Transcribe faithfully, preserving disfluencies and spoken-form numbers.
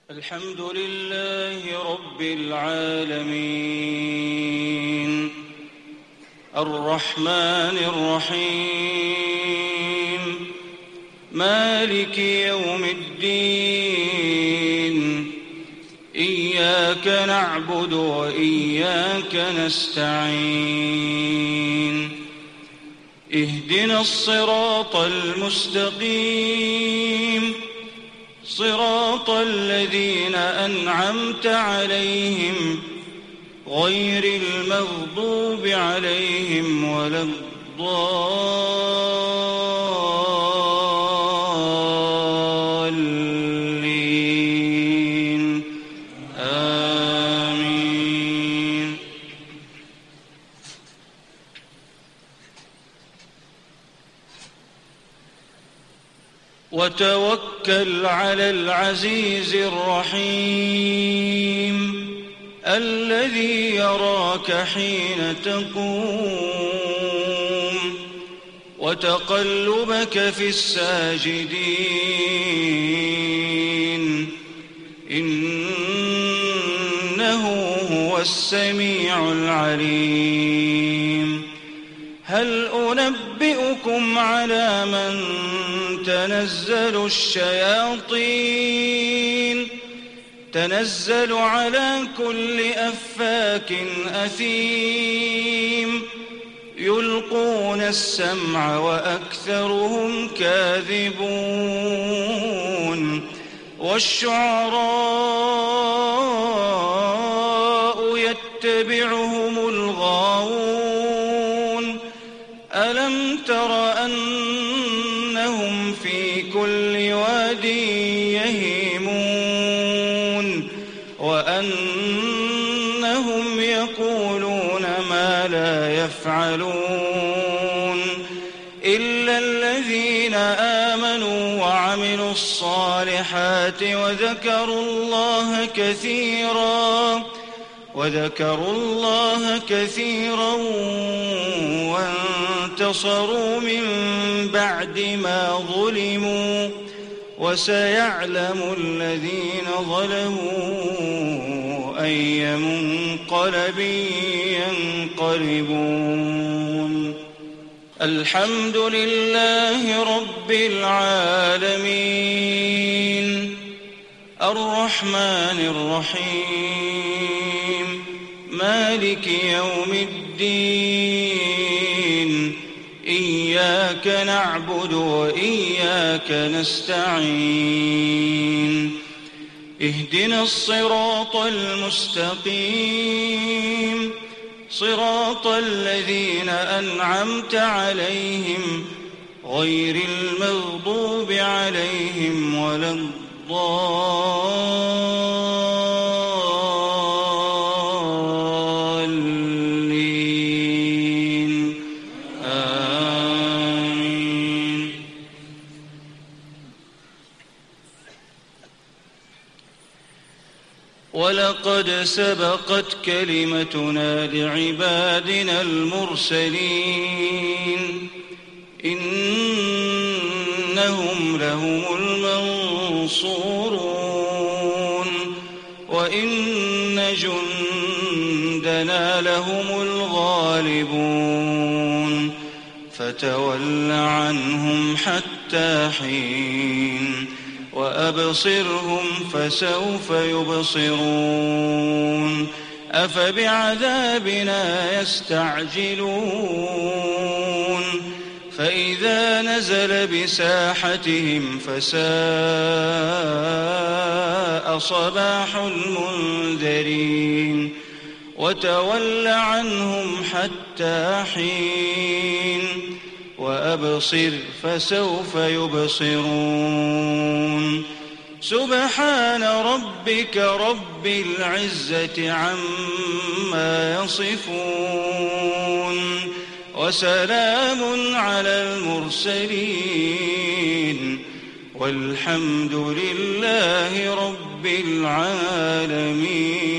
الحمد لله رب العالمين الرحمن الرحيم مالك يوم الدين إياك نعبد وإياك نستعين اهدنا الصراط المستقيم صراط الذين أنعمت عليهم غير المغضوب عليهم ولا الضالين آمين. وتوكل على العزيز الرحيم الذي يراك حين تقوم وتقلبك في الساجدين إنه هو السميع العليم. هل أنبئكم على من تنزل الشياطين تنزل على كل أفاك أثيم يلقون السمع وأكثرهم كاذبون والشعراء يتبعهم الغاوون ألم تر أنهم في كل واد يهيمون وأنهم يقولون ما لا يفعلون إلا الذين آمنوا وعملوا الصالحات وذكروا الله كثيرا وذكروا الله كثيرا وانتصروا من بعد ما ظلموا وسيعلم الذين ظلموا أي منقلب ينقلبون. الحمد لله رب العالمين الرحمن الرحيم مالك يوم الدين إياك نعبد وإياك نستعين اهدنا الصراط المستقيم صراط الذين أنعمت عليهم غير المغضوب عليهم ولا الضالين آمين. ولقد سبقت كلمتنا لعبادنا المرسلين إنهم لهم المنصورون وإن جندنا لهم الغالبون فتول عنهم حتى حين وأبصرهم فسوف يبصرون أفبعذابنا يستعجلون فإذا نزل بساحتهم فساء صباح المنذرين وتول عنهم حتى حين وأبصر فسوف يبصرون سبحان ربك رب العزة عما يصفون وسلام على المرسلين والحمد لله رب العالمين.